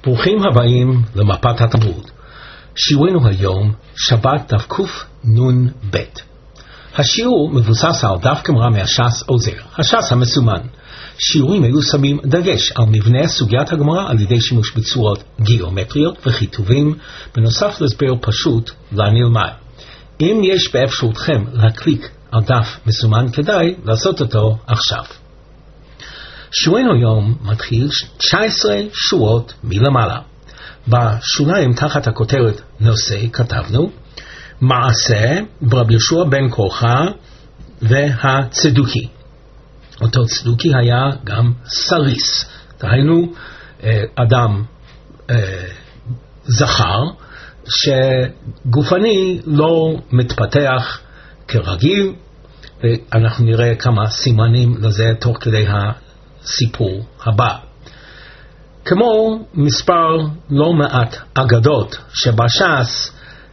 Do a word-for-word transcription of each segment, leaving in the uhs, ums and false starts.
ברוכים הבאים למפת התלמוד. שיעורנו היום שבת דף קנ"ב. השיעור מבוסס על דף גמרא מהש"ס עוזר, הש"ס המסומן. שיעורים אלו שמים דגש על מבנה סוגיית הגמרא על ידי שימוש בצורות גיאומטריות וכיתובים, בנוסף להסבר פשוט לנלמד. אם יש באפשרותכם להקליק על דף מסומן, כדאי לעשות אותו עכשיו. שיעורנו היום מתחיל תשע עשרה שורות מלמעלה. בשוליים תחת הכותרת נושא כתבנו מעשה ברבי יהושע בן קורחה והצדוקי. אותו צדוקי היה גם סריס, דהיינו אדם זכר שגופני לא מתפתח כרגיל, ואנחנו נראה כמה סימנים לזה תוך כדי הסיפור הבא. כמו מספר לא מעט אגדות שבש"ס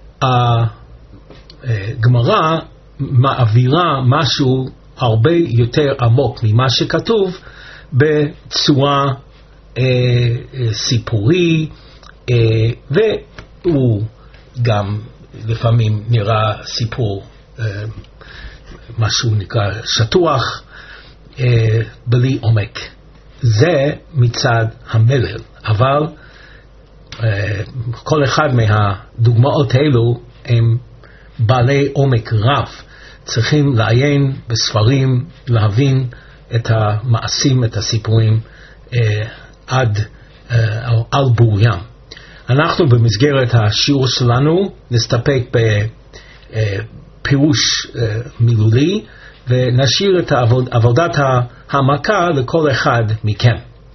הגמרא מעבירה משהו הרבה יותר עמוק ממה שכתוב בצורה אה, סיפורי, אה, והוא גם לפעמים נראה סיפור אה, משהו נקרא שטוח, אה, בלי עומק. זה מצד המלל, אבל אה, כל אחד מהדוגמאות האלו הם בעלי עומק רב. צריכים לעיין בספרים, להבין את המעשים, את הסיפורים אה, עד אה, על בוריים. אנחנו במסגרת השיעור שלנו נסתפק בפירוש אה, מילולי, ונשאיר את העבוד, עבודת העמקה לכל אחד מכם.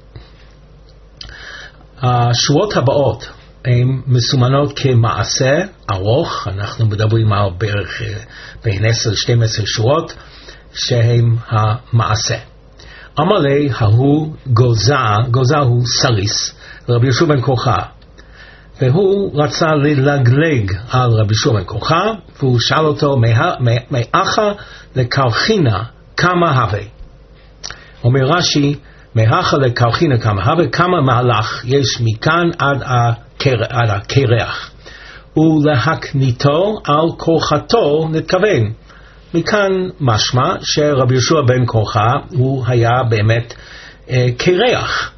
השורות הבאות הן מסומנות כמעשה ארוך. אנחנו מדברים על בערך בין עשר ל-שתים עשרה שורות שהם המעשה. אמר לי ההוא גוזה, גוזה הוא סריס, רבי יהושע בן קורחה, והוא רצה ללגלג על רבי יהושע בן קורחה, והוא שאל אותו מאחה לקרחינה כמה הווה. אומר רש"י, מאחה לקרחינה כמה הווה, כמה מהלך יש מכאן עד עד הקרח, ולהקניתו על כורחתו נתכוון. מכאן משמע שרבי יהושע בן קורחה הוא היה באמת אה, קרח.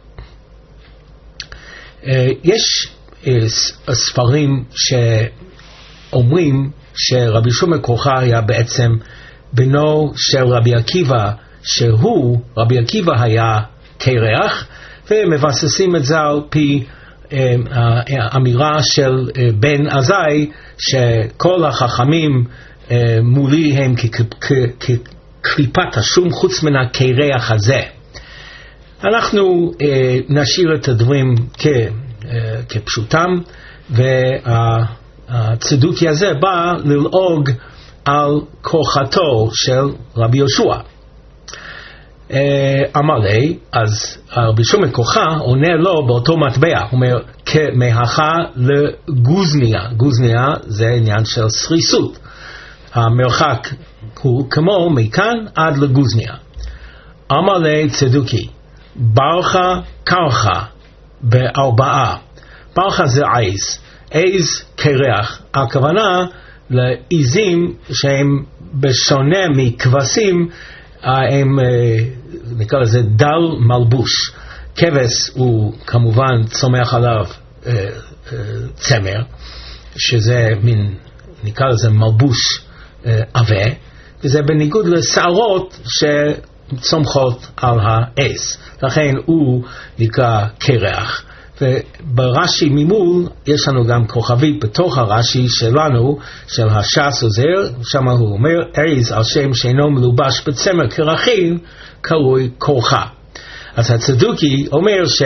אה, יש אה, ספרים שאומרים שרבי יהושע בן קורחה היה בעצם בנו של רבי עקיבא, שהוא, רבי עקיבא היה קרח, ומבססים את זה על פי האמירה של בן עזאי שכל החכמים מולי הם כקליפת השום חוץ מן הקרח הזה. אנחנו נשאיר את הדברים כפשוטם, והצדוקי הזה בא ללעוג על כוחתו של רבי יהושע. אמר לי, אז רבי יהושע בן קורחה עונה לו באותו מטבע, הוא אומר כמהכה לגוזניה. גוזניה זה עניין של סריסות, המרחק הוא כמו מכאן עד לגוזניה. אמר לי צדוקי, ברכה קרחה בארבעה. ברכה זה עז, עז קרח, הכוונה לעזים שהם בשונה מכבשים, הם נקרא לזה דל מלבוש. כבש הוא כמובן צומח עליו אה, אה, צמר, שזה מין נקרא לזה מלבוש אה, עבה, וזה בניגוד לשערות שצומחות על העז, לכן הוא נקרא קרח. וברש"י ממול יש לנו גם כוכבית בתוך הרש"י שלנו של הש"ס עוזר, שם הוא אומר עז על שם שאינו מלובש בצמר קרחים קרוי קורחה. אז הצדוקי אומר ש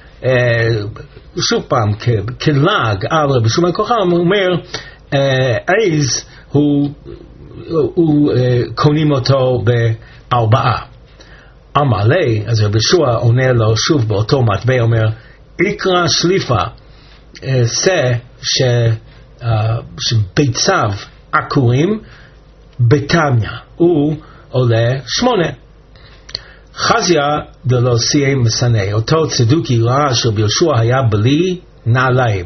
שוב פעם כלעג על רבי יהושע בן קורחה, הוא אומר עז הוא, הוא קונים אותו בארבעה. אמר לי, אז רבי יהושע עונה לו שוב באותו מטבע, אומר איקרא שליפה, זה שביציו עקורים בתניא, הוא עולה שמונה. חזיה דלא סייע מסנה, אותו צדוקי ראה שרבי יהושע היה בלי נעליים.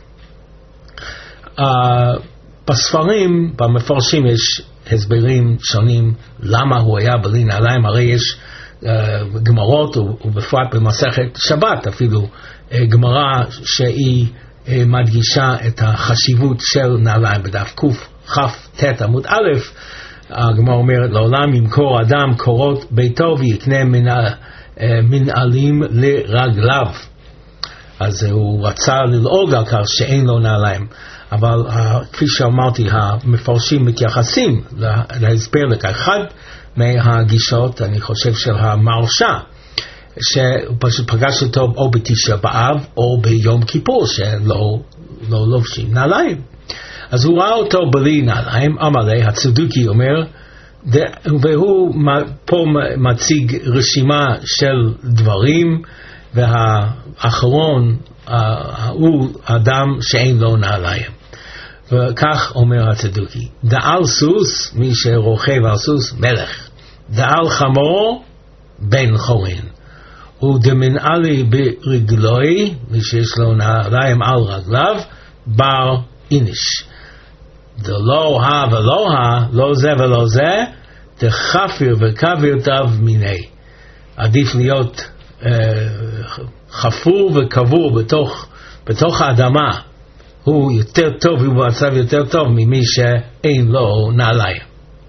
Uh, בספרים, במפרשים יש הסברים שונים למה הוא היה בלי נעליים, הרי יש uh, גמרות ובפרט במסכת שבת אפילו uh, גמרה שהיא uh, מדגישה את החשיבות של נעליים. בדף קכ"ט עמוד א' הגמרא אומרת לעולם ימכור אדם קורות ביתו ויקנה מנעל, uh, מנעלים לרגליו. אז הוא רצה ללעוג על כך שאין לו נעליים, אבל uh, כפי שאמרתי המפרשים מתייחסים להסבר לכך. אחד מהגישות אני חושב של המרשה שהוא פשוט פגש אותו או בתשעה באב או ביום כיפור שלא לא לובשים נעליים, אז הוא ראה אותו בלי נעליים. אמר הצדוקי אומר, והוא פה מציג רשימה של דברים, והאחרון uh, הוא אדם שאין לו נעליים. וכך אומר הצדוקי, דעל סוס, מי שרוכב על סוס, מלך, דעל חמור, בן חורין, ודמנעלי ברגלוי, מי שיש לו נעליים על רגליו, בר איניש. דלא ה ולא ה, לא זה ולא זה, דחפיר וכביר תו מיני. עדיף להיות uh, חפור וקבור בתוך, בתוך האדמה, הוא יותר טוב, הוא במצב יותר טוב ממי שאין לו נעליים.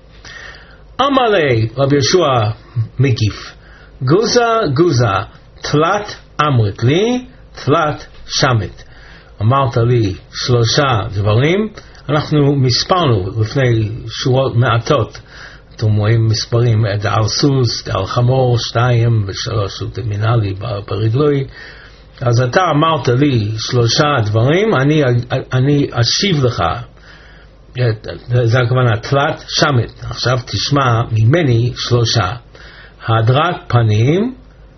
אמר לי רבי יהושע מגיף, גוזה גוזה, תלת אמרת לי, תלת שמת. אמרת לי שלושה דברים, אנחנו מספרנו לפני שורות מעטות, אתם רואים מספרים, דעל סוס, דעל חמור, שתיים ושלוש, ודמנעלי ברגלוי. אז אתה אמרת לי שלושה דברים, אני, אני אשיב לך, זה הכוונה, תלת שמת. עכשיו תשמע ממני שלושה, הדרת פנים,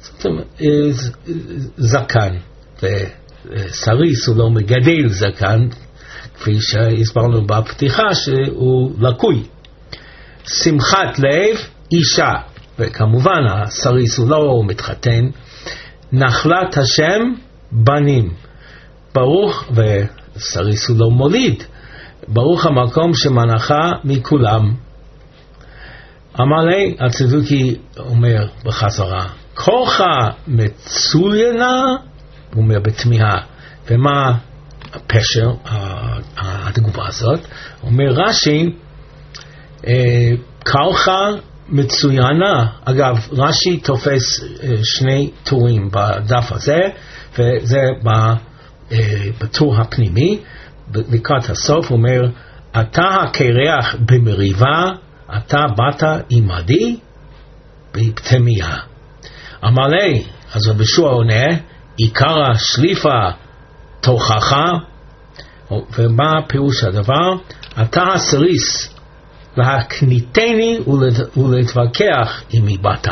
זקן, וסריס הוא לא מגדל זקן, כפי שהסברנו בפתיחה שהוא לקוי. שמחת לב, אישה, וכמובן הסריס הוא לא מתחתן. נחלת השם, בנים. ברוך, וסריס הוא לא מוליד, ברוך המקום שמנחה מכולם. אמר לי, הצדוקי אומר בחזרה, כוחה מצוינה, הוא אומר בתמיהה, ומה הפשר, התגובה הזאת? אומר רש"י, כוחה מצוינה. אגב, רש"י תופס שני טורים בדף הזה, וזה בטור הפנימי, לקראת הסוף הוא אומר, אתה הקרח במריבה, אתה באת עמדי בפתמיה. אמר לי, אז רבי יהושע עונה, עיקר השליפה תוכחה, ומה פירוש הדבר? אתה הסריס, להקניתני ולהתווכח עם מבט.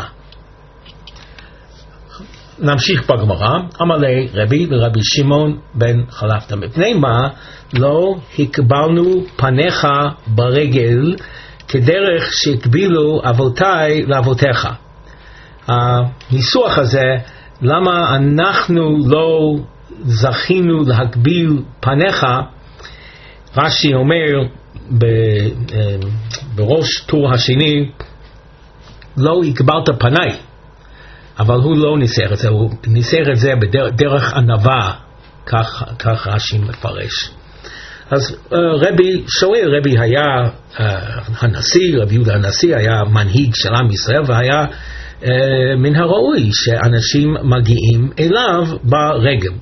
נמשיך בגמרא. אמר לי רבי ורבי שמעון בן חלפתא, מפני מה לא הקבלנו פניך ברגל כדרך שהקבילו אבותיי לאבותיך. הניסוח הזה, למה אנחנו לא זכינו להקביל פניך, רש"י אומר בראש טור השני, לא הקבלת פניי, אבל הוא לא ניסח את זה, הוא ניסח את זה בדרך ענווה, כך, כך רש"י מפרש. אז רבי שואל, רבי היה הנשיא, רבי יהודה הנשיא היה מנהיג של עם ישראל, והיה מן הראוי שאנשים מגיעים אליו ברגל.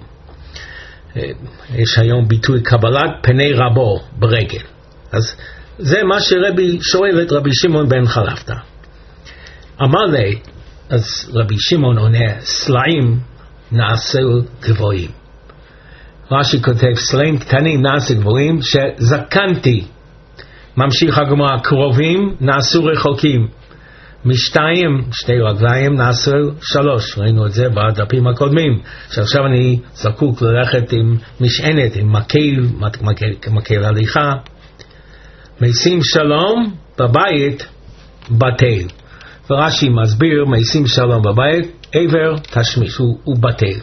יש היום ביטוי קבלת פני רבו ברגל. אז זה מה שרבי שואל את רבי שמעון בן חלפתא. אמר לי, אז רבי שמעון עונה, סלעים נעשו גבוהים. רש"י כותב, סלעים קטנים נעשו גבוהים, שזקנתי. ממשיך הגמרא, קרובים נעשו רחוקים. משתיים, שתי רגליים נעשו שלוש. ראינו את זה בדפים הקודמים, שעכשיו אני זקוק ללכת עם משענת, עם מקל, מקל, מקל הליכה. משים שלום בבית בטל. ורש"י מסביר, מעשים שלום בבית, עבר תשמיש, הוא, הוא בטל.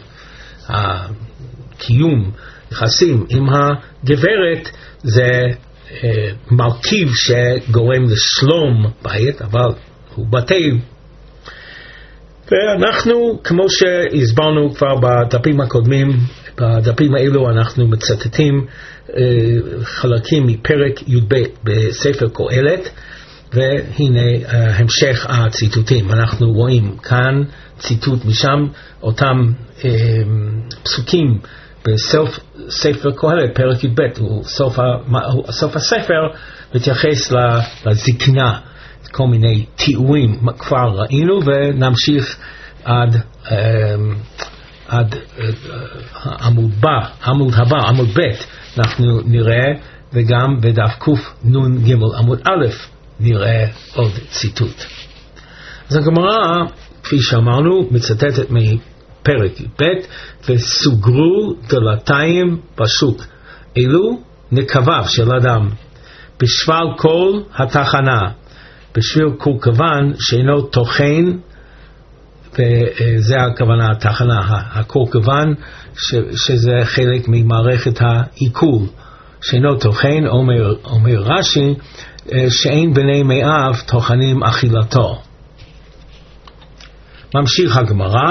הקיום, יחסים עם הגברת, זה אה, מרכיב שגורם לשלום בית, אבל הוא בטל. ואנחנו, כמו שהסברנו כבר בדפים הקודמים, בדפים האלו אנחנו מצטטים אה, חלקים מפרק י"ב בספר קהלת, והנה אה, המשך הציטוטים. אנחנו רואים כאן ציטוט משם, אותם אה, פסוקים בסוף ספר קהלת, פרק י"ב, הוא סוף, ה, הוא, סוף הספר מתייחס לזקנה, כל מיני תיאורים כבר ראינו, ונמשיך עד, עד עמוד הבא, עמוד הבא, עמוד ב', אנחנו נראה, וגם בדף קנ"ג עמוד א' נראה עוד ציטוט. אז הגמרא, כפי שאמרנו, מצטטת מפרק י"ב, וסוגרו דלתיים בשוק, אלו נקביו של אדם, בשבל כל התחנה, בשביל קורקוון שאינו טוחן, וזה הכוונה התחנה, הקורקוון שזה חלק ממערכת העיכול, שאינו טוחן, אומר, אומר רש"י, שאין בני מאב טוחנים אכילתו. ממשיך הגמרא,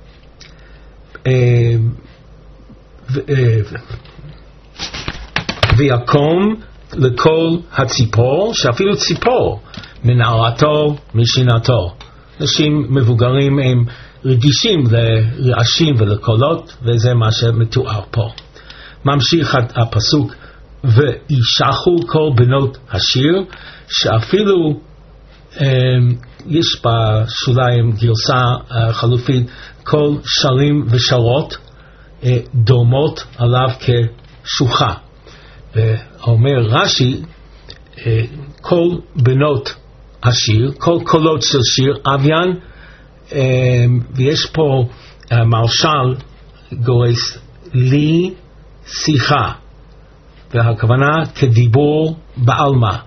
ויקום לכל הציפור, שאפילו ציפור, מנערתו, משינתו. אנשים מבוגרים הם רגישים לרעשים ולקולות, וזה מה שמתואר פה. ממשיך הפסוק, וישחו כל בנות השיר, שאפילו יש בשוליים גרסה חלופית, כל שרים ושרות דומות עליו כשוחה. ואומר רש"י, כל בנות השיר, כל קולות של שיר, אביין, ויש פה מרשל גורס לי שיחה, והכוונה כדיבור בעלמא.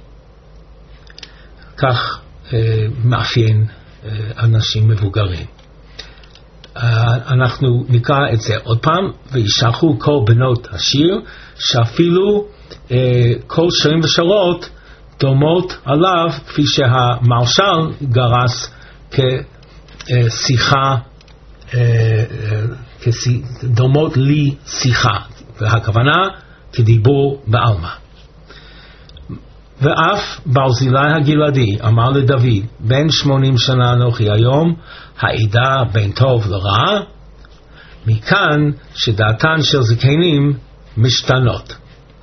כך מאפיין אנשים מבוגרים. אנחנו נקרא את זה עוד פעם, וישחו כל בנות השיר, שאפילו כל שרים ושרות דומות עליו, כפי שהמרשל גרס כשיחה, דומות לי שיחה, והכוונה כדיבור בעלמא. ואף ברזילי הגלעדי אמר לדוד, בן שמונים שנה אנוכי היום, העדה בין טוב לרע, מכאן שדעתן של זקנים משתנות.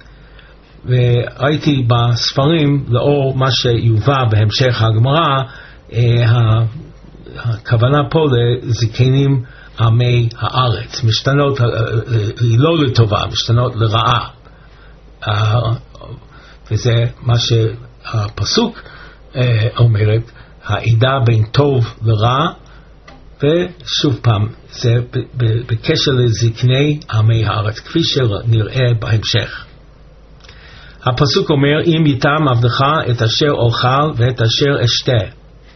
וראיתי בספרים, לאור מה שיובא בהמשך הגמרא, הכוונה פה לזקנים עמי הארץ, משתנות, היא לא לטובה, משתנות לרעה. וזה מה שהפסוק אומרת, העדה בין טוב לרע, ושוב פעם, זה בקשר לזקני עמי הארץ, כפי שנראה בהמשך. הפסוק אומר, אם יתם עבדך את אשר אוכל ואת אשר אשתה.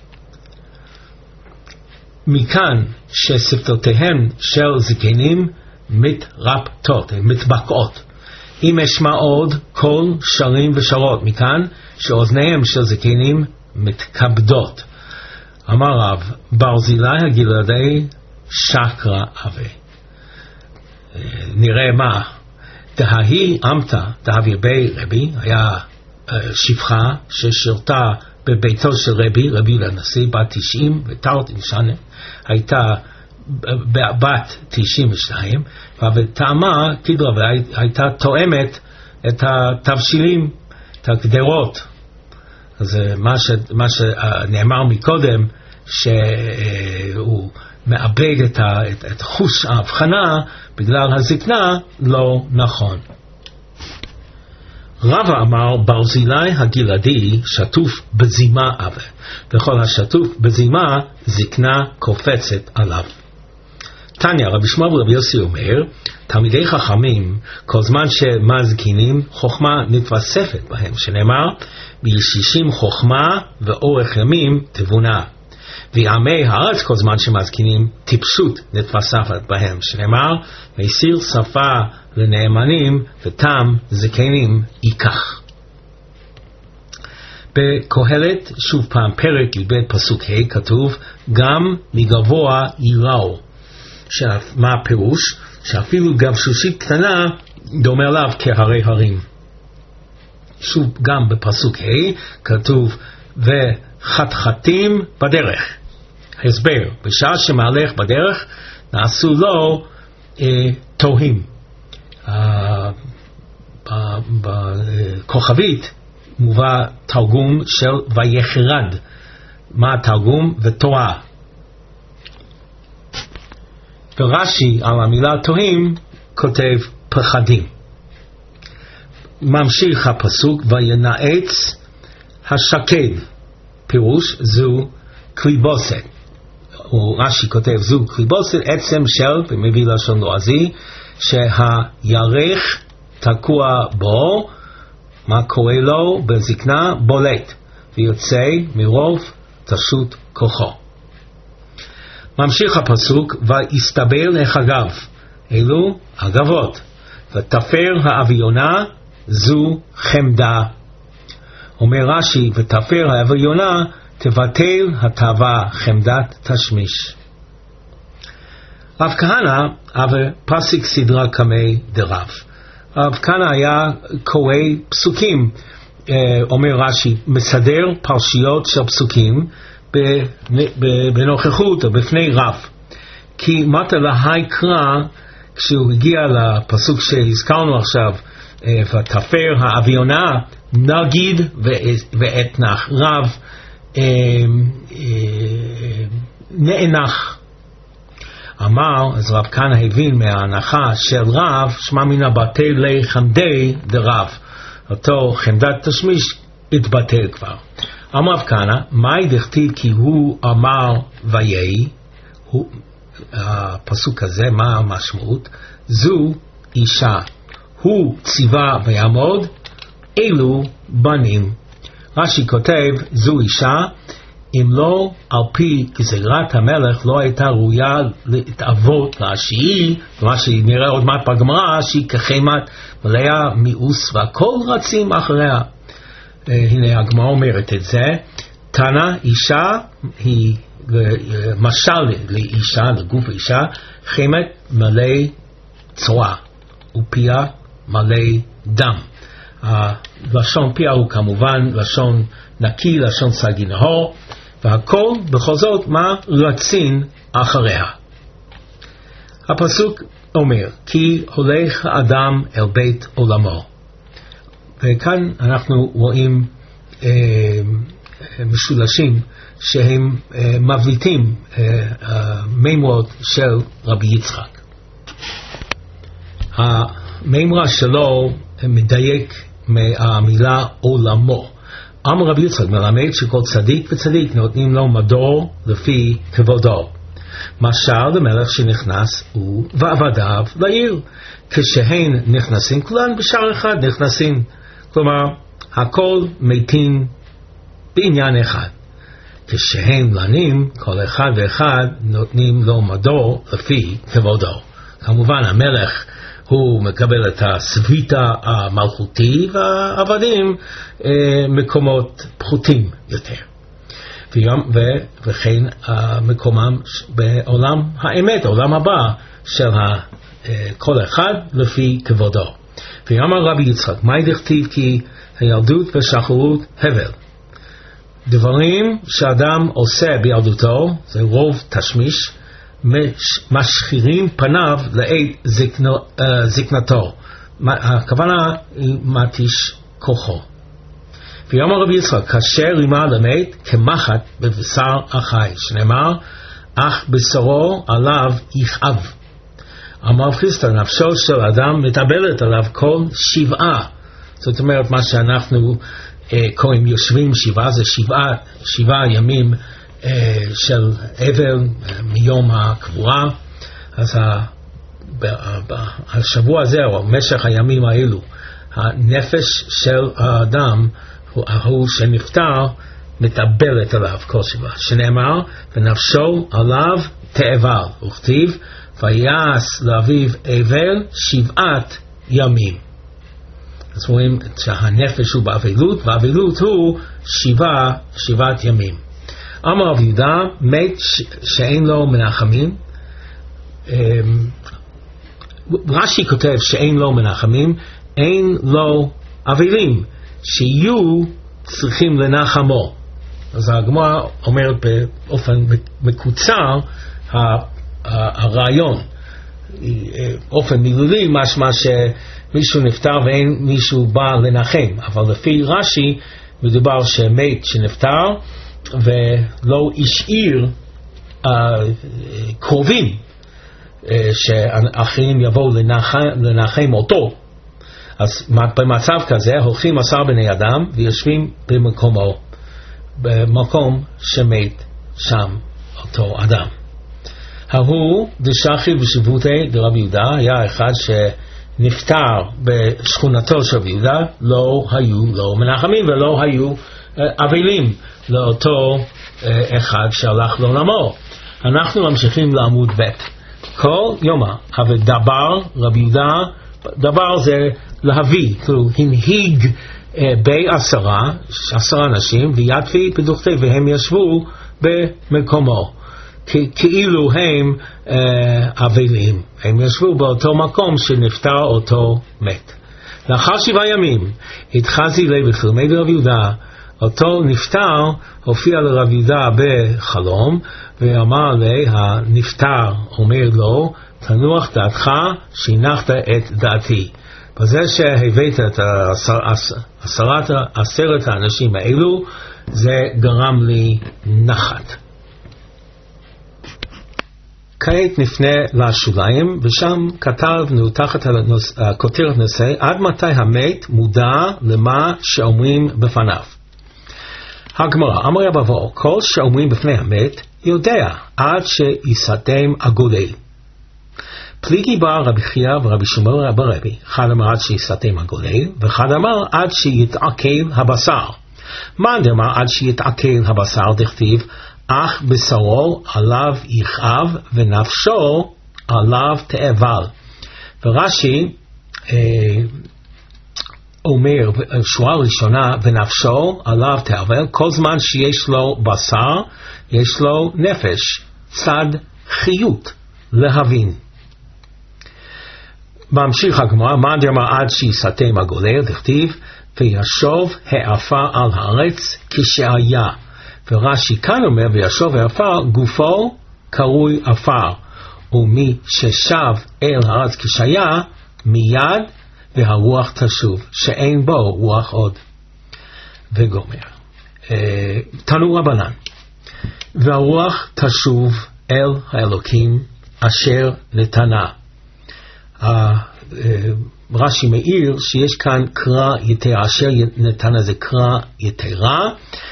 מכאן ששפתותיהם של זקנים מתרפתות, מתבקעות. אם אשמע עוד קול שרים ושרות, מכאן שאוזניהם של זקנים מתכבדות. אמר רב, ברזילי הגלעדי שקרא אבי. נראה מה. דהי אמתה, דהבי בי רבי, היה שפחה ששירתה בביתו של רבי, רבי לנשיא, בת תשעים ותרת שנה, הייתה בת תשעים ושתיים, ובטעמה כדרה, והייתה תואמת את התבשילים, את הגדרות. אז מה, ש, מה שנאמר מקודם, שהוא מאבד את, ה, את, את חוש ההבחנה בגלל הזקנה, לא נכון. רבא אמר, ברזילי הגלעדי שטוף בזימה אבה, וכל השטוף בזימה זקנה קופצת עליו. תניא, רבי שמואל ורבי יוסי אומר, תלמידי חכמים, כל זמן שמזקינים, חוכמה נתווספת בהם, שנאמר, בישישים חוכמה ואורך ימים תבונה. ועמי הארץ כל זמן שמזקינים טיפשות נתפספת בהם, שנאמר מסיר שפה לנאמנים ותם זקנים ייקח. בקהלת שוב פעם פרק י"ב פסוק ה' כתוב גם מגבוה ייראו. מה הפירוש? שאפילו גבשושית קטנה דומה לה כהרי הרים. שוב גם בפסוק ה' כתוב וחתחתים בדרך. הסבר, בשעה שמהלך בדרך נעשו לו אה, תוהים. אה, בכוכבית מובא תרגום של ויחרד. מה התרגום? ותועה. ורש"י על המילה תוהים כותב פחדים. ממשיך הפסוק וינעץ השקד, פירוש זו קליבוסת. רש"י כותב זו קליבוסת, עצם של, ומביא לשון לועזי, שהירך תקוע בו, מה קורה לו בזקנה? בולט, ויוצא מרוב תשות כוחו. ממשיך הפסוק ויסתבר לחגב, אלו הגבות, ותפר האביונה זו חמדה. אומר רש"י ותפר האביונה תבטל התאווה חמדת תשמיש. רב כהנא אבל פסיק סדרה קמי דרב. רב כהנא היה קורא פסוקים, אומר רש"י, מסדר פרשיות של פסוקים בנוכחות או בפני רב. כי מטה להי קרא, כשהוא הגיע לפסוק שהזכרנו עכשיו, ותפר האביונה נגיד ואתנח, רב נאנח. אמר, אז רב כהנא הבין מההנחה של רב, שמע מן הבטל חמדי דרב, אותו חמדת תשמיש התבטל כבר. אמר רב כהנא, מהי דכתיב כי הוא אמר ויהי, הפסוק הזה, מה המשמעות? זו אישה, הוא ציווה ויעמוד, אלו בנים. רש"י כותב, זו אישה, אם לא על פי גזירת המלך לא הייתה ראויה להתאבות לה, שהיא, מה שנראה עוד מעט בגמרא, שהיא כחמת מלאה מיאוס והכל רצים אחריה. הנה הגמרא אומרת את זה, תנא אישה היא משל לאישה, לגוף אישה, חמת מלא צואה ופיה מלא דם. לשון פיה הוא כמובן לשון נקי, לשון סגי נהור, והכל בכל זאת מה רצין אחריה. הפסוק אומר כי הולך האדם אל בית עולמו, וכאן אנחנו רואים אה, משולשים שהם אה, מבליטים אה, המימרות של רבי יצחק. המימרה שלו מדייק מהמילה עולמו. אמר רבי יצחק מלמד שכל צדיק וצדיק נותנים לו מדור לפי כבודו. משל למלך שנכנס הוא ועבדיו לעיר, כשהן נכנסים כולן בשער אחד נכנסים, כלומר הכל מתים בעניין אחד. כשהם לנים כל אחד ואחד נותנים לו מדור לפי כבודו. כמובן המלך הוא מקבל את הסביטה המלכותי, והעבדים אה, מקומות פחותים יותר. וכן מקומם בעולם האמת, העולם הבא של כל אחד לפי כבודו. ואמר רבי יצחק, מה דכתיב כי הילדות ושחרות הבל. דברים שאדם עושה בילדותו, זה רוב תשמיש, משחירים פניו לעת זקנו, uh, זקנתו. הכוונה היא מתיש כוחו. ויאמר רבי יצחק, כאשר רימה למת כמחט בבשר החי, שנאמר, אך בשרו עליו יכאב. אמר חיסטה, נפשו של אדם מטבלת עליו כל שבעה. זאת אומרת, מה שאנחנו uh, קוראים יושבים שבעה, זה שבעה, שבעה ימים של אבל מיום הקבורה. אז השבוע הזה או משך הימים האלו הנפש של האדם הוא שנפטר מתאבלת עליו כל שבעה, שנאמר ונפשו עליו תאבל, וכתיב ויעש לאביו אבל שבעת ימים. אז רואים שהנפש הוא באבלות, והאבלות הוא שבעה, שבעת ימים. אמר רב יהודה, מת שאין לו מנחמים. רש"י כותב שאין לו מנחמים, אין לו אבלים שיהיו צריכים לנחמו. אז הגמרא אומרת באופן מקוצר הרעיון, אופן מילולי, משמע שמישהו נפטר ואין מישהו בא לנחם, אבל לפי רש"י מדובר שמת שנפטר ולא השאיר uh, קרובים uh, שאחרים יבואו לנחם, לנחם אותו. אז במצב כזה הולכים עשר בני אדם ויושבים במקומו, במקום שמת שם אותו אדם. ההוא דשחי בשבותי דרב יהודה, היה אחד שנפטר בשכונתו של רב יהודה, לא היו לו מנחמים ולא היו אבלים לאותו אחד שהלך לעולמו. אנחנו ממשיכים לעמוד ב'. כל יומא אבל דבר רב יהודה, דבר זה להביא, כאילו הנהיג בעשרה, עשרה אנשים, ויתפי פדוכתי, והם ישבו במקומו, כאילו הם אבלים, הם ישבו באותו מקום שנפטר אותו מת. לאחר שבעה ימים התחזי לי בחלומי דרב יהודה, אותו נפטר הופיע לרב יהודה בחלום ואמר לי, הנפטר אומר לו, תנוח דעתך שהנחת את דעתי. בזה שהבאת את עשרת, עשרת האנשים האלו, זה גרם לי נחת. כעת נפנה לשוליים, ושם כתבנו תחת הכותרת נושא, עד מתי המת מודע למה שאומרים בפניו. הגמרא, אמר רבו, כל שאומרים בפני המת יודע עד שיסתם הגולל. פליגי בר רבי חייא ורבי שמעון ברבי, אחד אמר עד שיסתם הגולל, ואחד אמר עד שיתעכל הבשר. מה אמר עד שיתעכל הבשר? דכתיב אך בשרו עליו יכאב ונפשו עליו תאבל. ורש"י אה, אומר שורה ראשונה ונפשו עליו תאבל, כל זמן שיש לו בשר יש לו נפש, צד חיות להבין. ממשיך הגמרא, מה דאמר עד שיסתם הגולל? דכתיב וישוב העפר על הארץ כשהיה. ורש"י כאן אומר וישוב העפר גופו קרוי עפר, ומי ששב אל הארץ כשהיה מיד והרוח תשוב, שאין בו רוח עוד. וגומר תנו רבנן, והרוח תשוב אל האלוקים אשר נתנה. רש"י מאיר שיש כאן קרא יתרה, אשר נתנה זה קרא יתרה,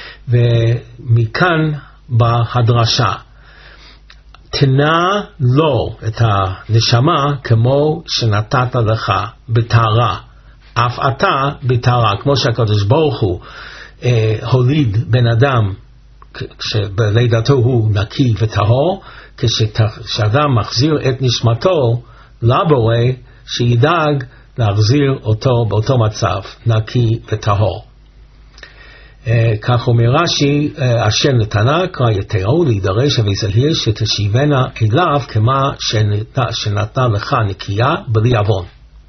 ומכאן בהדרשה תנה לו את הנשמה כמו שנתת לך בטהרה, אף אתה בטהרה, כמו שהקדוש ברוך הוא אה, הוליד בן אדם כשבלידתו הוא נקי וטהור, כשאדם מחזיר את נשמתו לבורא שידאג להחזיר אותו באותו מצב נקי וטהור. Uh, כך אומר רש"י, uh, אשר נתנה קרא יתרו להידרש ויזהיר שתשיבנה אליו כמה שנתנה, שנתנה לך נקייה בלי עוון.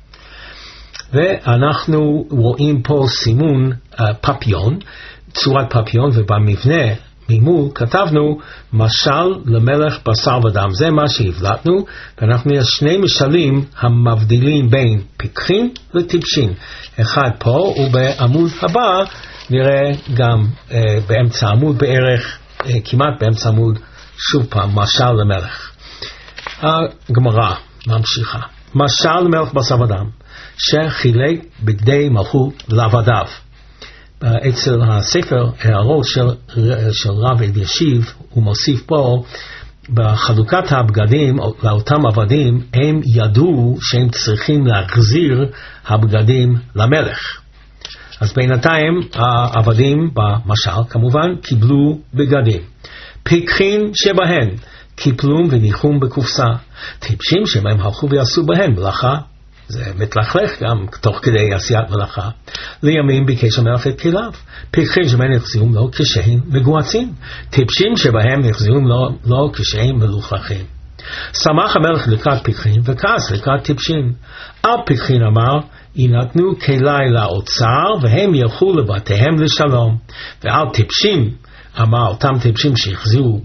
ואנחנו רואים פה סימון uh, פפיון, צורת פפיון, ובמבנה ממול כתבנו משל למלך בשר ודם. זה מה שהבלטנו, ואנחנו יש שני משלים המבדילים בין פיקחים לטיפשים. אחד פה ובעמוד הבא נראה גם uh, באמצע עמוד בערך, uh, כמעט באמצע עמוד, שוב פעם, משל למלך. הגמרא ממשיכה. משל למלך בשר ודם, שחילק בגדי מלכות לעבדיו. Uh, אצל הספר הערות של, של רב אלישיב, הוא מוסיף פה, בחלוקת הבגדים לאותם עבדים, הם ידעו שהם צריכים להחזיר הבגדים למלך. אז בינתיים העבדים במשל כמובן קיבלו בגדים. פיקחין שבהן קיפלום וניחום בקופסה. טיפשים שבהם הלכו ויעשו בהן מלאכה, זה מתלכלך גם תוך כדי עשיית מלאכה. לימים ביקש המלך את כליו. פיקחין שבהם נחזיום לו כשהם מגועצים. טיפשים שבהם נחזיום לו, לו כשהם מלוכלכים. שמח המלך לקראת פיקחין וכעס לקראת טיפשים. על פיקחין אמר, ינתנו כלי לאוצר והם ילכו לבתיהם לשלום. ועל טיפשים אמר, אותם טיפשים שהחזירו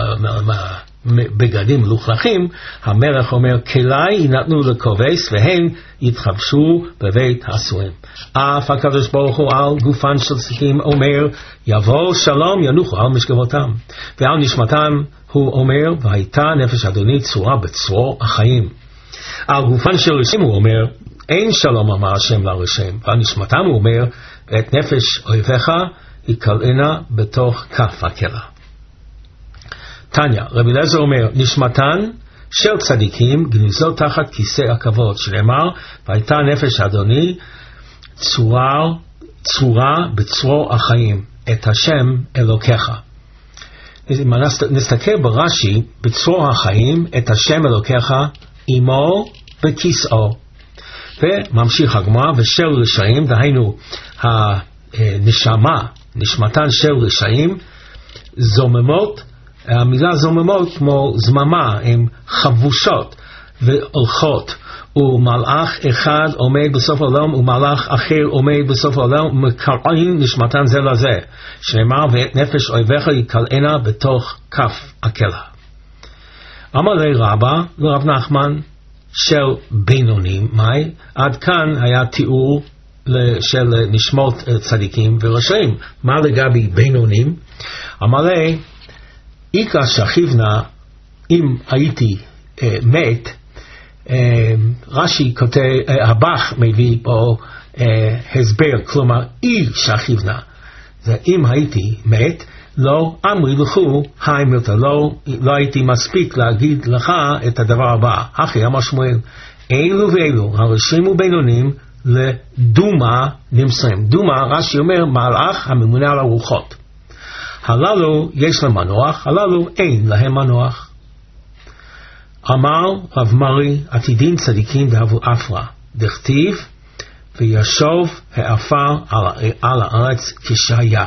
בגדים מלוכלכים, המלך אומר, כלי ינתנו לכובס והם יתחבשו בבית הסוהרים. אף הקדוש ברוך הוא על גופן של צדיקים אומר, יבוא שלום ינוחו על משכבותם. ועל נשמתם הוא אומר, והייתה נפש אדוני צורה בצרור החיים. על גופן של רשעים הוא אומר, אין שלום אמר השם לרשעים. ועל נשמתם הוא אומר, את נפש אויביך יקלענה בתוך כף הקלע. תניא, רבי אליעזר אומר, נשמתן של צדיקים גנוזות תחת כיסא הכבוד, שנאמר, והייתה נפש אדוני צורה, צורה בצרור החיים, את השם אלוקיך. אם נסתכל ברש"י, בצרור החיים, את השם אלוקיך עמו בכיסאו. וממשיך הגמרא, ושל רשעים, דהיינו הנשמה, נשמתן של רשעים, זוממות, המילה זוממות כמו זממה, הן חבושות והולכות, ומלאך אחד עומד בסוף העולם ומלאך אחר עומד בסוף העולם ומקרעים נשמתן זה לזה, שנאמר ואת נפש אויביך יקלענה בתוך כף הקלע. אמר לי רבא לרב נחמן של בינונים, מאי? עד כאן היה תיאור של נשמות צדיקים ורשעים. מה לגבי בינונים? אמר לי, איקה שכיבנה, אם הייתי אה, מת, אה, רש"י כותב, אה, הבח מביא פה אה, הסבר, כלומר אי שכיבנה, זה אם הייתי מת, לא אמרי לכו היימרת, לא, לא הייתי מספיק להגיד לך את הדבר הבא. אחי אמר שמואל, אילו ואילו הרשעים ובינונים לדומה נמסרים. דומה, רש"י אומר, מלאך הממונה על הרוחות. הללו יש להם מנוח, הללו אין להם מנוח. אמר רב מרי, עתידין צדיקים דאבו אפרה, דכתיב וישוב העפר על, על הארץ כשהיה.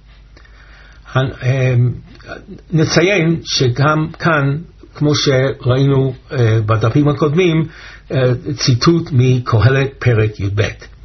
נציין שגם כאן, כמו שראינו בדפים הקודמים, ציטוט מקהלת פרק י"ב.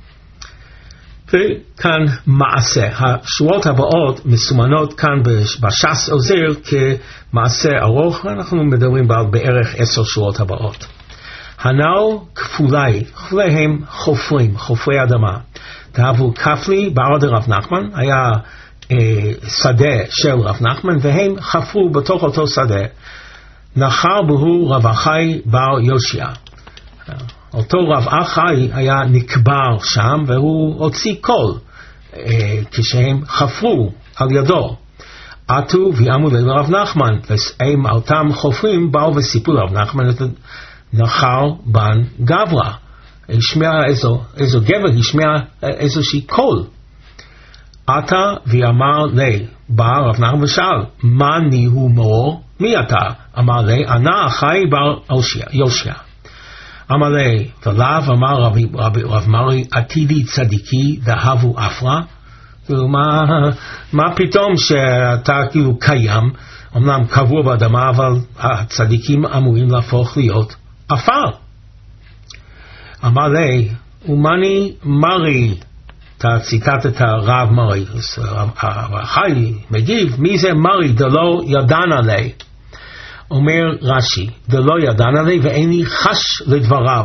וכאן מעשה. השורות הבאות מסומנות כאן בש"ס עוזר כמעשה ארוך, ואנחנו מדברים בערך עשר שורות הבאות. הנ"ל כפולי, כפולי הם חופרים, חופרי אדמה. תאהבו כפלי בערד רב נחמן, היה אה, שדה של רב נחמן, והם חפרו בתוך אותו שדה. נחר בהו רב אחי בר יושיע. אותו רב אחי היה נקבר שם, והוא הוציא קול אה, כשהם חפרו על ידו. עטו ויאמו לרב נחמן, והם אותם חופרים באו וסיפרו לרב נחמן את נחר בן גברא. השמיע איזו, איזו גבר, השמיע איזושהי קול. עטה ואמר לי, בא רב נחמן ושאל, מה ניהו מור? מי אתה? אמר לי, אנא אחי בר יושיע. אמר לי, ולאו אמר רבי, רבי, רב מרי, עתידי צדיקי דאבו אפרה? מה, מה פתאום שאתה כאילו קיים, אמנם קבוע באדמה, אבל הצדיקים אמורים להפוך להיות אפר. אמר לי, ומני מרי, אתה ציטטת רב מרי, החי מגיב, מי זה מרי דלא ידענה לי? אומר רש"י, דלא ידענה לי ואיני חש לדבריו.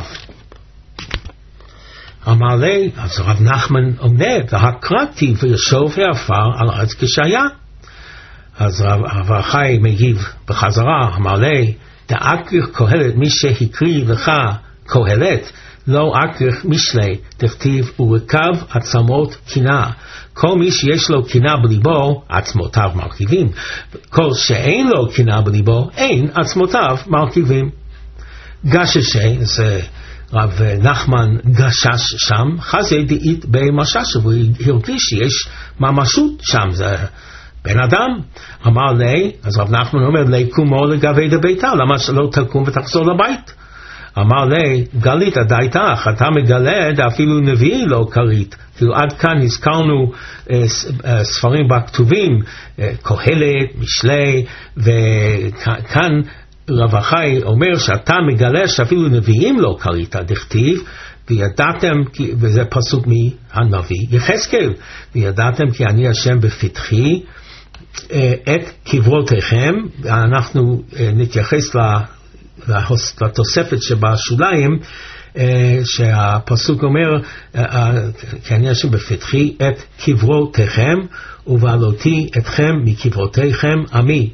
אמר לי, אז רב נחמן עונה, והקראתי וישוב העפר על הארץ כשהיה. אז רב החי מגיב בחזרה, אמר לי, דאקריך קהלת, מי שהקריא לך קהלת, לא אקריך משלי, תכתיב ורקב עצמות קינה. כל מי שיש לו קינה בליבו, עצמותיו מרכיבים. כל שאין לו קינה בליבו, אין עצמותיו מרכיבים. גששי, זה רב נחמן גשש שם, חזי דאית במשש, והוא הרגיש שיש ממשות שם, זה בן אדם. אמר לי, אז רב נחמן אומר, לי קומו לגבי דביתה, למה שלא תקום ותחזור לבית? אמר לי, גלית דייתך, אתה מגלה אפילו נביא לא קרית. כאילו עד כאן הזכרנו אה, אה, ספרים בכתובים, אה, קהלת, משלי, וכאן רב החי אומר שאתה מגלה שאפילו נביאים לא קרית, דכתיב, וידעתם, וזה פסוק מהנביא יחזקאל, וידעתם כי אני השם בפתחי אה, את קברותיכם. אנחנו אה, נתייחס ל... לתוספת שבשוליים, שהפסוק אומר, כי אני השם בפתחי את קברותיכם ובעלותי אתכם מקברותיכם עמי.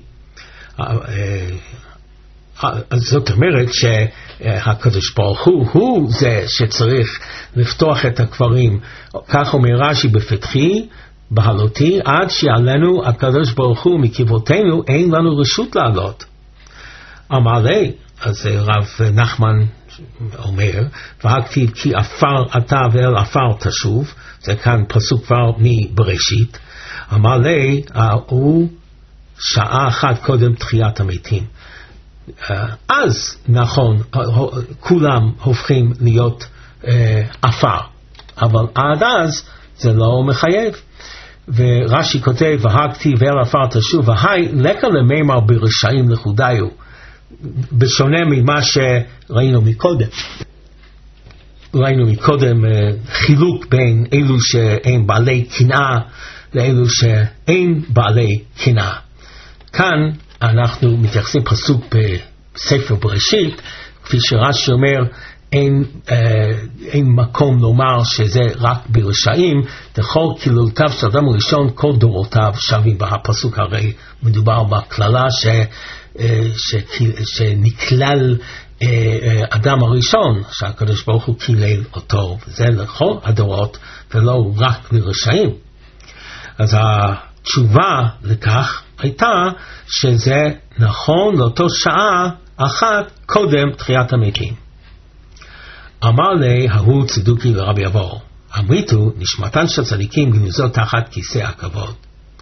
זאת אומרת שהקדוש ברוך הוא הוא זה שצריך לפתוח את הקברים. כך אומר רש"י, בפתחי בעלותי עד שיעלנו הקדוש ברוך הוא מקברותינו, אין לנו רשות לעלות. אמר לי, אז רב נחמן אומר, והכתיב כי עפר אתה ואל עפר תשוב, זה כאן פסוק כבר מבראשית. אמר לי, הוא שעה אחת קודם תחיית המתים. אז נכון, כולם הופכים להיות עפר, אבל עד אז זה לא מחייב. ורש"י כותב, והכתיב ואל עפר תשוב, והי לקה למימר ברשעים לחודיו, בשונה ממה שראינו מקודם. ראינו מקודם חילוק בין אלו שהם בעלי קנאה לאלו שאין בעלי קנאה. כאן אנחנו מתייחסים פסוק בספר בראשית, כפי שרש"י אומר, אין, אה, אין מקום לומר שזה רק ברשעים, דכל קללותיו של אדם הראשון כל דורותיו שווים. בפסוק הרי מדובר בכללה ש, אה, ש, שנקלל אה, אדם הראשון, שהקדוש ברוך הוא קילל אותו, וזה לכל הדורות ולא רק לרשעים. אז התשובה לכך הייתה שזה נכון לאותו שעה אחת קודם תחיית המתים. אמר לי ההוא צדוקי לרבי אבו, אמריתו נשמתן של צדיקים גנוזות תחת כיסא הכבוד.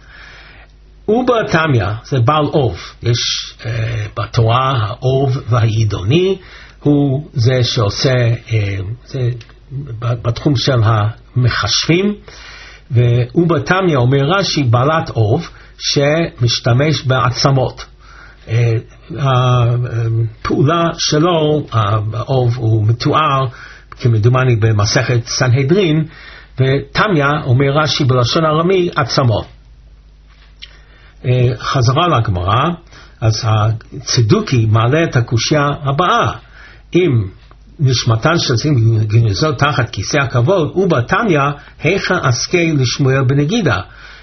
ובתמיא זה בעל אוב, יש אה, בתורה האוב והעידוני, הוא זה שעושה אה, זה בתחום של המחשבים. ובתמיא אומר רש"י בעלת אוב שמשתמש בעצמות. הפעולה שלו, האוב, הוא מתואר כמדומני במסכת סנהדרין, ותמיא אומר רש"י בלשון ארמי עצמות. חזרה לגמרא, אז הצדוקי מעלה את הקושיה הבאה, אם נשמתן של צדיקים גנוזות תחת כיסא הכבוד, ובתמיא היכא עסקי לשמואל בנגידה.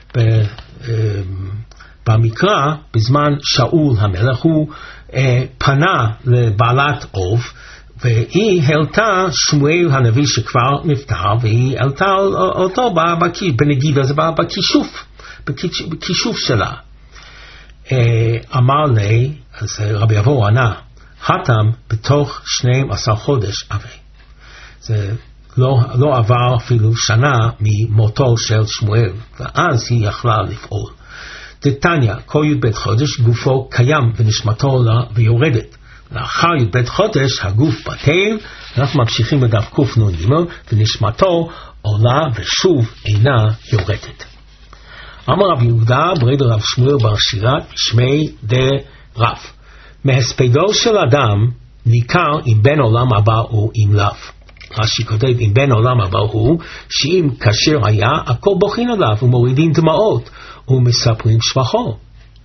במקרא, בזמן שאול המלך, הוא אה, פנה לבעלת אוב, והיא העלתה שמואל הנביא שכבר נפטר, והיא העלתה אותו בנגידה, זה בכישוף, בכישוף שלה. אה, אמר לי, אז רבי אבו ענה, התם בתוך שנים עשר חודש אבי. זה לא, לא עבר אפילו שנה ממותו של שמואל, ואז היא יכלה לפעול. דתניא, כל י"ב חודש גופו קיים ונשמתו עולה ויורדת. לאחר י"ב חודש הגוף בטל, אנחנו ממשיכים בדף קנ"ג, ונשמתו עולה ושוב אינה יורדת. אמר רב יהודה ברי דרב שמואל בר שירת שמי דרב, מהספדו של אדם ניכר אם בן עולם הבא הוא אם לאו. רש"י כותב אם בן עולם הבא הוא שאם כאשר היה הכל בוכין עליו ומורידים דמעות ומספרים שבחו.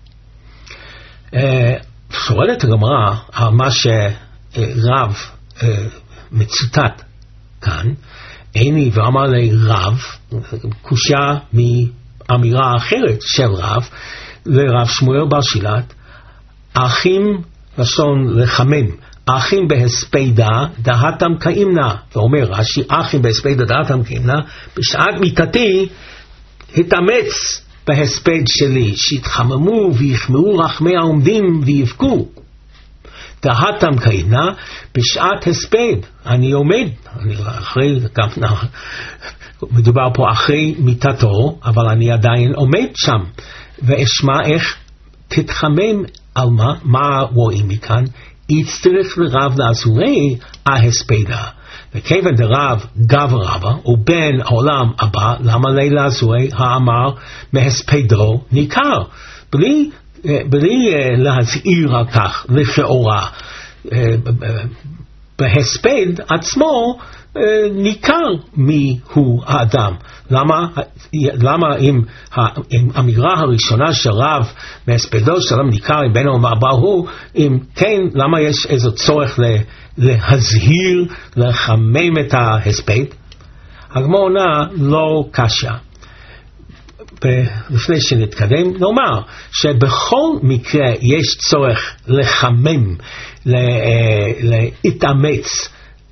שואלת הגמרא על מה שרב מצוטט כאן, איני ואמר לי רב, קושיה מאמירה אחרת של רב, לרב שמואל בר שילת, אחים לשון לחמם, אחים בהספדה דהתם כאימנה, ואומר רש"י אחים בהספדה דהתם כאימנה, בשעת מיתתי התאמץ בהספד שלי, שיתחממו ויחמאו רחמי העומדים ויבכו. דהתם כהנה בשעת הספד. אני עומד, אני אחרי, גם, מדובר פה אחרי מיתתו, אבל אני עדיין עומד שם, ואשמע איך תתחמם על מה, מה רואים מכאן, יצטרך לרב לאזורי ההספדה. וכיוון דרב גב רבא ובן העולם הבא, למה לי לאזורי האמר מהספדו ניכר, בלי, בלי להזהיר על כך לכאורה. בהספד עצמו ניכר מי הוא האדם. למה, למה אם האמירה הראשונה של רב מהספדו שלם ניכר אם בן העולם הבא הוא, אם כן, למה יש איזה צורך להזהיר, לחמם את ההספד? הגמרא עונה לא קשה. לפני שנתקדם, נאמר שבכל מקרה יש צורך לחמם, להתאמץ,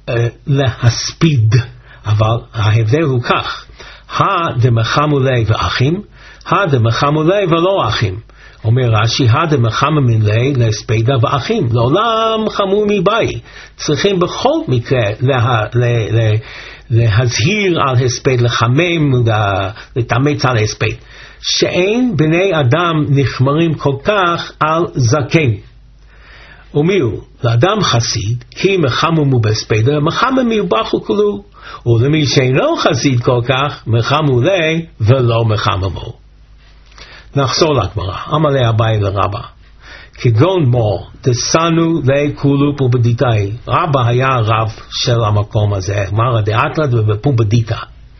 להספיד, אבל ההבדל הוא כך, הדמחמו לי ואחים, הדמחמו לי ולא אחים. אומר רש"י, הדמחממים לי להספדה ואחים, לעולם חמור מבית. צריכים בכל מקרה לה, לה, לה, להזהיר על הספד, לחמם, להתאמץ על הספד. שאין בני אדם נחמרים כל כך על זקן. ומיהו, לאדם חסיד, כי מחממו בספדה, מחמם יובחו כולו. ולמי שאינו חסיד כל כך, מחמו לי ולא מחממו. נחזור לגמרא, אמר לי אביי לרבא, כגון מור, דסנו לי כולו פומבדיתאי. רבא היה רב של המקום הזה, מרא דאתלד ובפומבדיתא.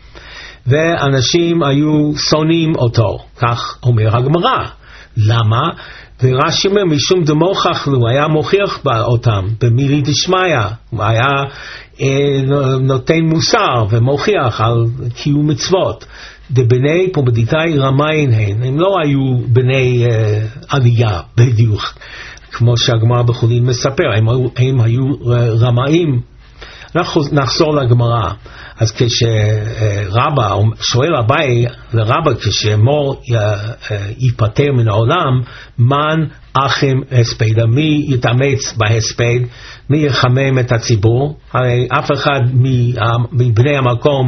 ואנשים היו שונאים אותו, כך אומר הגמרא. למה? ורש"י אומר, משום דמוכח לו, היה מוכיח אותם, במילי דשמיא, הוא היה אה, נותן מוסר ומוכיח על קיום מצוות. דבני פומבדיתאי רמיין הן, הם לא היו בני אה, עלייה בדיוק, כמו שהגמרא בחולין מספר, הם, הם היו רמאים. אנחנו נחזור לגמרא. אז כשרבא שואל אביי לרבא, כשמור ייפטר מן העולם, מן אחים הספדה, מי יתאמץ בהספד, מי יחמם את הציבור? הרי אף אחד מבני המקום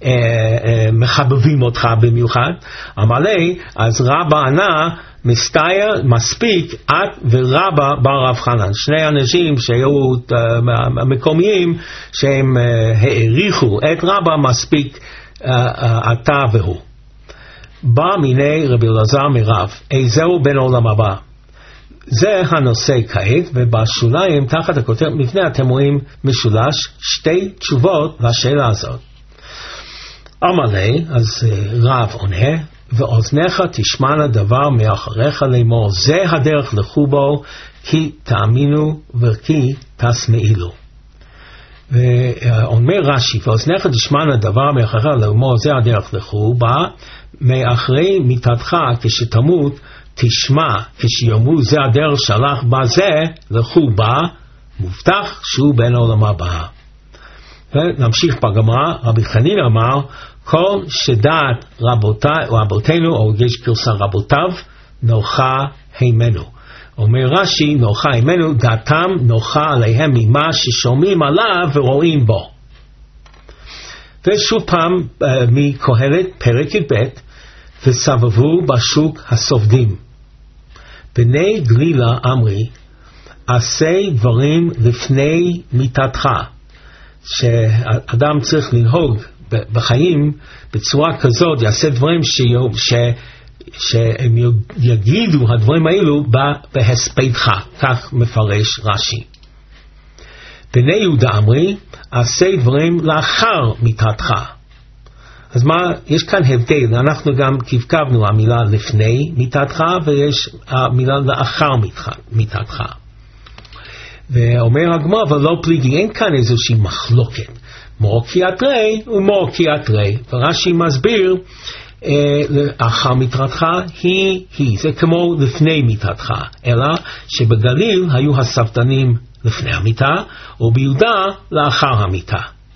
מחבבים אותך במיוחד. אמר לי, אז רבא ענה, מסתיר, מספיק, את ורבא בר רב חנן, שני אנשים שהיו uh, מקומיים, שהם uh, העריכו את רבא, מספיק uh, uh, אתה והוא. בא מיני רבי אלעזר מרב, איזהו בן עולם הבא. זה הנושא כעת, ובשוליים תחת הכותרת לפני אתם רואים משולש, שתי תשובות לשאלה הזאת. אמר לי, אז uh, רב עונה, ואוזניך תשמענה דבר מאחריך לאמור, זה הדרך לכו בו, כי תאמינו וכי תשמעילו. ואומר רש"י, ואוזניך תשמענה דבר מאחריך לאמור, זה הדרך לכו בה, מאחרי מיתתך כשתמות, תשמע כשיאמרו זה הדרך שלח בה זה, לכו בה, מובטח שהוא בן העולם הבא. ונמשיך בגמרא, רבי חנינא אמר, כל שדעת רבותיי, רבותינו, או יש גרסה רבותיו, נוחה הימנו. אומר רש"י, נוחה הימנו, דעתם נוחה עליהם ממה ששומעים עליו ורואים בו. ושוב פעם מקהלת פרק י"ב, וסבבו בשוק הסופדים. בני גלילה אמרי, עשה דברים לפני מיתתך, שאדם צריך לנהוג בחיים בצורה כזאת, יעשה דברים ש... ש... שהם יגידו הדברים האלו בהספדך, כך מפרש רש"י. בני יהודה אמרי, עשה דברים לאחר מיתתך. אז מה, יש כאן הבדל, אנחנו גם כבקבנו המילה לפני מיתתך, ויש המילה לאחר מיתתך. ואומר הגמרא, ולא פליגי, אין כאן איזושהי מחלוקת. מור כי אתרי ומור כי אתרי. ורש"י מסביר, אה, לאחר מיתתך היא היא. זה כמו לפני מיתתך. אלא שבגליל היו הסבתנים לפני המיתה, וביהודה לאחר המיתה.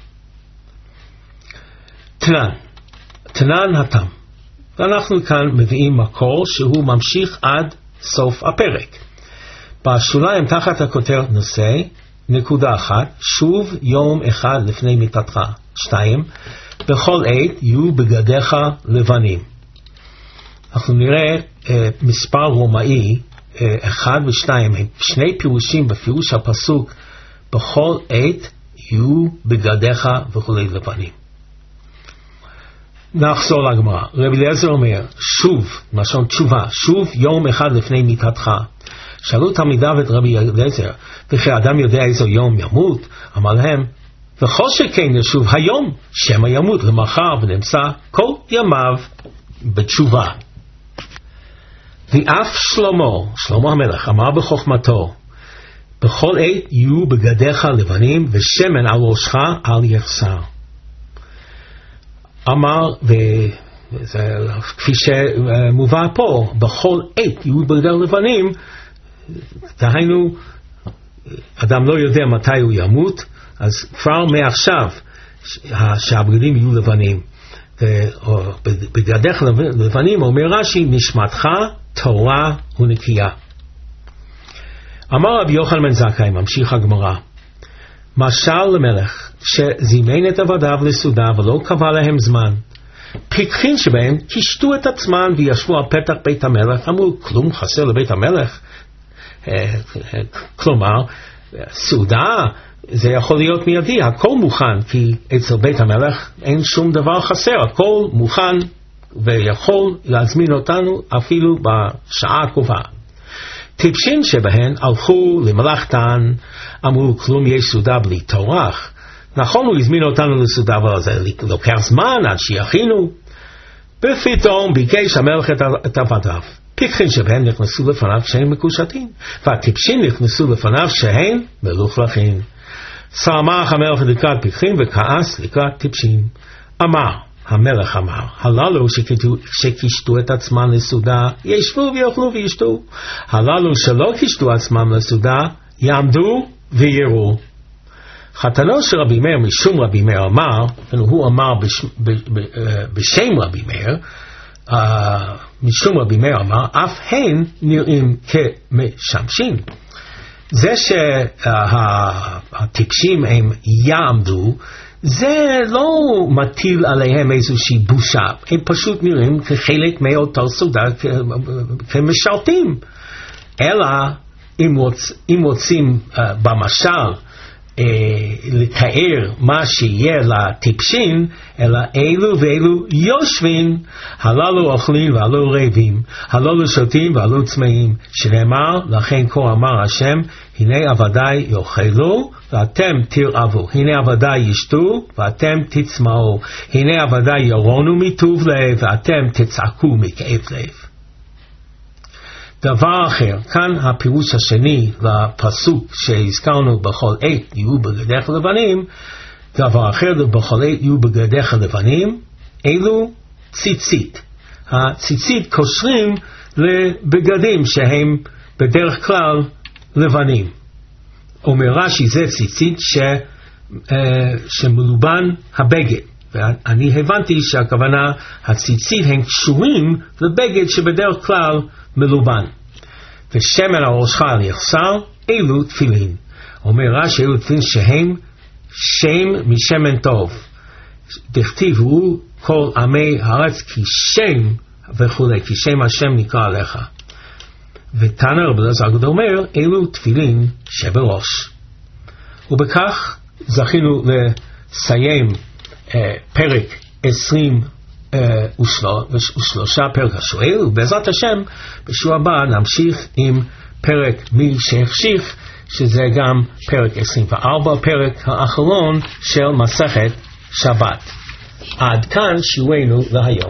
תנן. תנן התם. ואנחנו כאן מביאים מקור שהוא ממשיך עד סוף הפרק. בשוליים תחת הכותרת נושא, נקודה אחת, שוב יום אחד לפני מיתתך. שתיים, בכל עת יהיו בגדיך לבנים. אנחנו נראה אה, מספר רומאי, אה, אחד ושתיים, שני פירושים בפירוש הפסוק, בכל עת יהיו בגדיך וכולי לבנים. נחזור לגמרא. רבי אליעזר אומר, שוב, לשון תשובה, שוב יום אחד לפני מיתתך. שאלו תלמידיו את רבי אליעזר, וכי האדם יודע איזה יום ימות? אמר להם, וכל שכן ישוב היום, שמא ימות למחר, ונמצא כל ימיו בתשובה. ואף שלמה, שלמה המלך, אמר בחוכמתו, בכל עת יהיו בגדיך לבנים, ושמן על ראשך אל יחסר. אמר, וכפי שמובא פה, בכל עת יהיו בגדיך לבנים, דהיינו, אדם לא יודע מתי הוא ימות, אז כבר מעכשיו שהבגדים יהיו לבנים. בגדיך לבנים אומר רש"י, נשמתך טהורה ונקייה. אמר רבי יוחנן בן זכאי, ממשיך הגמרא, משל למלך שזימן את עבדיו לסעודה ולא קבע להם זמן, פיקחין שבהם קישטו את עצמם וישבו על פתח בית המלך, אמרו, כלום חסר לבית המלך? כלומר, סעודה זה יכול להיות מיידי, הכל מוכן, כי אצל בית המלך אין שום דבר חסר, הכל מוכן ויכול להזמין אותנו אפילו בשעה הקרובה. טיפשים שבהן הלכו למלאכתן, אמרו כלום יש סעודה בלי טורח. נכון, הוא הזמין אותנו לסעודה, אבל זה לוקח זמן עד שיכינו. ופתאום ביקש המלך את עבדיו. פיקחים שבהן נכנסו לפניו שהן מקושטים, והטיפשים נכנסו לפניו שהן מלוכלכים. שמח המלך לקראת פיקחים וכעס לקראת טיפשים. אמר, המלך אמר, הללו שקישטו את עצמם לסעודה, ישבו ויאכלו וישתו. הללו שלא קישטו עצמם לסעודה, יעמדו ויראו. חתנו של רבי מאיר משום רבי מאיר אמר, הוא אמר בש, ב, ב, בשם רבי מאיר, Uh, משום רבי מאיר אמר, אף הן נראים כמשמשים. זה שהטיפשים uh, הם יעמדו, זה לא מטיל עליהם איזושהי בושה, הם פשוט נראים כחלק מאותה סעודה, כמשרתים. אלא אם, רוצ, אם רוצים uh, במשל לתאר מה שיהיה לטיפשים, אלא אילו ואילו יושבים, הללו אוכלים והללו רעבים, הללו שותים והללו צמאים, שנאמר, לכן כה אמר השם, הנה עבדיי יאכלו ואתם תרעבו, הנה עבדיי ישתו ואתם תצמאו, הנה עבדיי ירונו מטוב לב ואתם תצעקו מכאב לב. דבר אחר, כאן הפירוש השני לפסוק שהזכרנו, בכל עת יהיו בגדיך לבנים, דבר אחר, בכל עת יהיו בגדיך לבנים, אלו ציצית. הציצית קושרים לבגדים שהם בדרך כלל לבנים. אומר רש"י, זה ציצית ש, שמלובן הבגד. ואני הבנתי שהכוונה, הציצית הם קשורים לבגד שבדרך כלל מלובן. ושמן על ראשך אל יחסר, אלו תפילין. אומר רש"י, אלו תפילין שהם שם משמן טוב. דכתיב הוא כל עמי הארץ כי שם וכו', כי שם השם נקרא עליך. ותנא רבי אלעזר הגדול אומר, אלו תפילין שבראש. ובכך זכינו לסיים אה, פרק עשרים ושלושה, פרק השואל, ובעזרת השם בשבוע הבא נמשיך עם פרק מי שהחשיך, שזה גם פרק עשרים וארבע, פרק האחרון של מסכת שבת. עד כאן שיעורנו להיום.